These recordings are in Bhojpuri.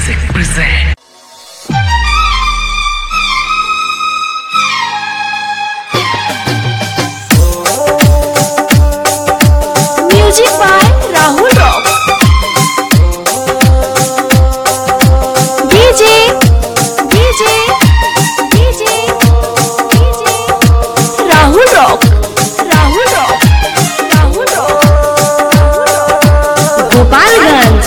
Music present. Music by Rahul Rock. DJ Rahul Rock. Gopalganj.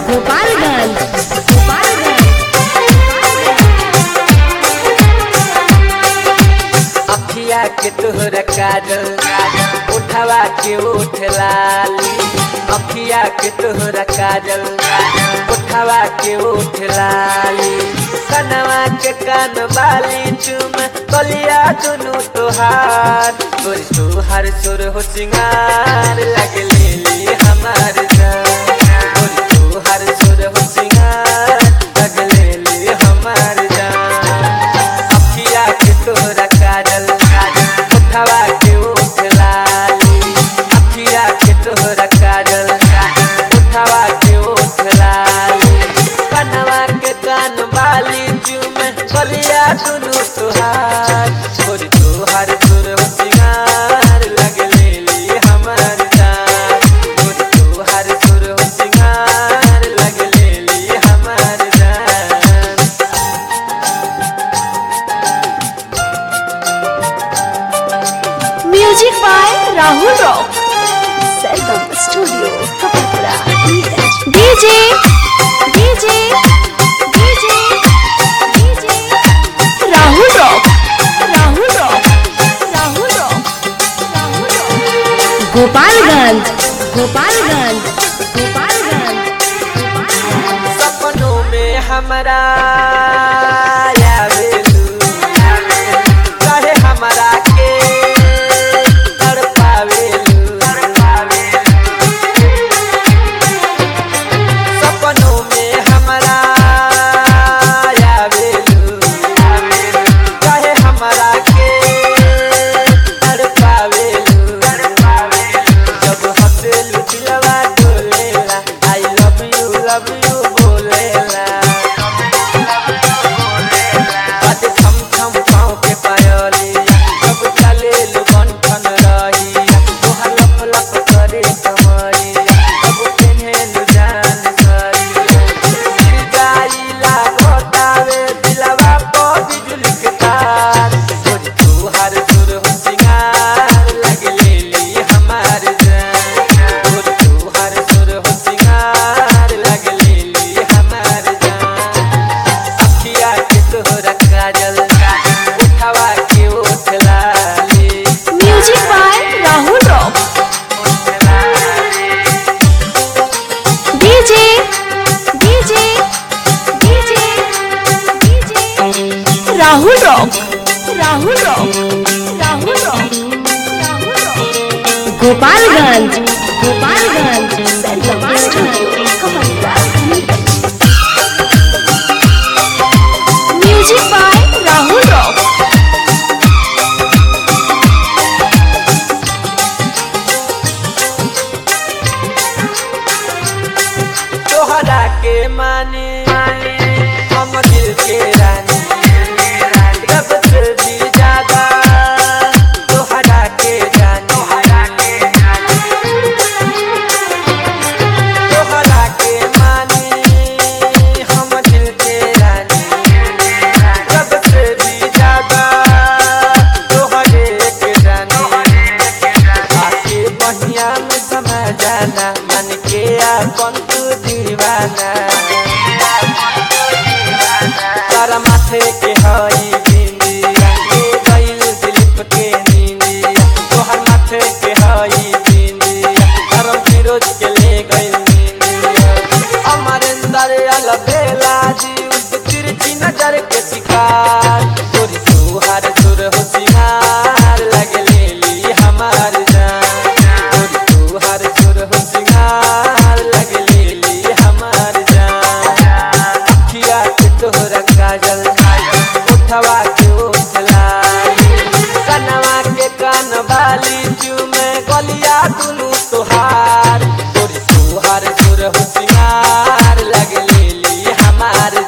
अखिया के तोहर काजल उठवा के उठ लाली अखिया के तोहर काजल उठवा के उठ लाली कनवा के कान बाली चुम कलिया दुनु तोहार गोरी तोहार सुर हो सिंगार लग लेली हमार जान गोरी तोहार सुर हो सिंगार लग लेली हमार जान अखिया के तोहर काजल उठवा के उठ लाली अखिया के तोहर काजल उठवा के उठ लाली कनवा के कान बाली चुम कलिया दुनु तोहार गोरी तोहार सुर हो सिंगार लग लेली हमार जान गोरी तोहार सुर हो सिंगार लग लेली हमार जान Music by Rahul Rock. Selvam Studio, Kapapura. DJ Rahul Rock. Gopalganj. सपनों में हमारा आवेलू चाहे हमारा के तड़पावेलू सपनों में हमारा आवेलू चाहे हमारा के तड़पावेलू जब हंसेलू दिलवा डोलेला आई लव यू बोलेला बात थम थम पाँव के पायली जब चलेलू बंठन रही तोहर लप लप करे कमरिया जब पेन्हेलू जान सरी गिर जाइला घोटावे दिलवा को बिजुली के तार गोरी तोहार सुर हो सिंगार लग लेली हमार जान गोरी तोहार सुर हो सिंगार लग लेली हमार जान अखिया के तोहरा काजल उठवा के उठ लाली Music by Rahul Rock. DJ Rahul Rock. Gopalganj. Selvam Studio, Kapapura. Music by Rahul Rock. तोहरा के माने हम दिल के रानी रब से भी ज्यादा तोहरा के जानी तोहरा के माने हम दिल के रानी रब से भी ज्यादा तोहरे के जानी आके बहिया में समा जाना मन के अपन तू दीवाना तारा माथे के हई बिंदिया के गइल दिलीप के नींदिया तोहर माथे के हई बिंदिया करम फिरोज के ले गइल नींदिया अमरेंद्र अलबेला जी उस तिरछी नजर के शिकार गोरी तोहार सुर हो सिंगार लग लेली हमार जान गोरी तोहार सुर हो सिंगार लग लेली हमार जान अखिया के तोहरा काजल उठवा के उठ लाली कनवा के कान बाली चुमे गलिया दुनु तोहार गोरी तोहार सुर हो सिंगार लग लेली हमार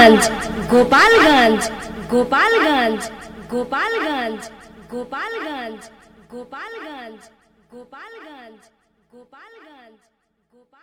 गोपालगंज गोपालगंज गोपालगंज गोपालगंज गोपालगंज गोपालगंज गोपालगंज गोपालगंज गोपाल